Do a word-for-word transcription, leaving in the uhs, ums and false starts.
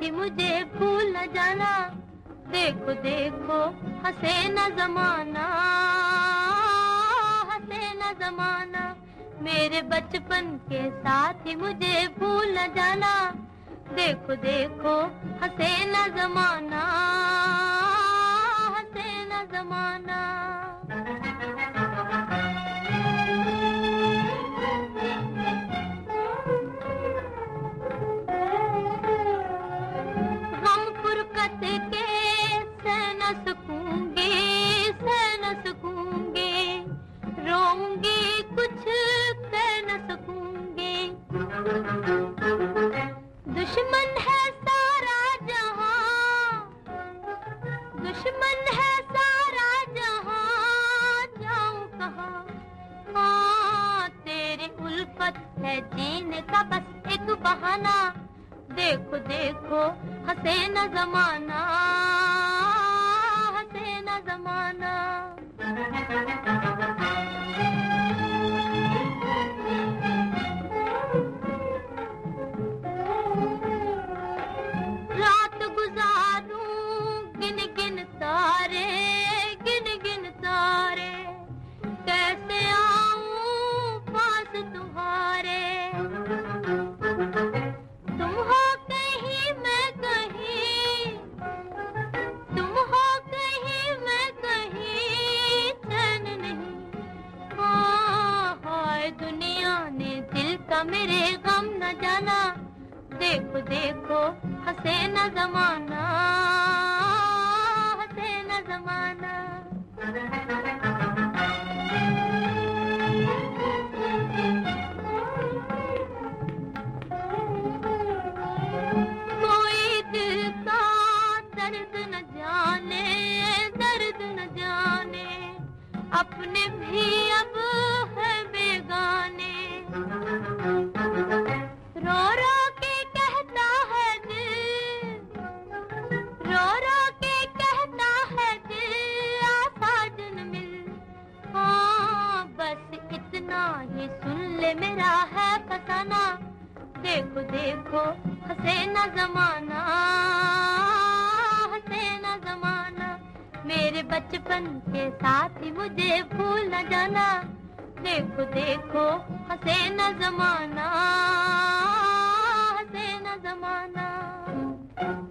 साथी मुझे भूल न जाना। देखो देखो हंसे न जमाना, हंसे न जमाना। मेरे बचपन के साथी मुझे भूल न जाना। देखो देखो हंसे न जमाना, हंसे न जमाना। गम फुरकत के सह न सकूंगी, सह न सकूंगी। रोऊंगी कुछ कह न सकूंगी। दुश्मन है सारा जहां, दुश्मन है सारा जहां। जाऊं कहाँ? हाँ तेरी उल्फत है जीने का बस एक बहाना। देखो देखो हंसे न जमाना, हंसे न जमाना। रात गुजारूं गिन गिन तारे, गिन गिन तारे। कैसे आऊं पास तुम्हारे? तुम हो कहीं मैं कहीं, तुम हो कहीं मैं कहीं। चैन नहीं हाँ, हाय दुनिया ने दिल का मेरे गम न जाना। देखो देखो हंसे न जमाना, हंसे न जमाना। कोई दिल का दर्द न जाने, दर्द न जाने। अपने भी अब है बेगाने। रो रो के कहता है दिल, रो रो के कहता है दिल। आसाजन मिल हाँ, बस इतना ही सुन ले मेरा है फसाना। देखो देखो हंसे न जमाना, हंसे न जमाना। मेरे बचपन के साथी मुझे भूल न जाना। देखो देखो हंसे न जमाना, हंसे न जमाना।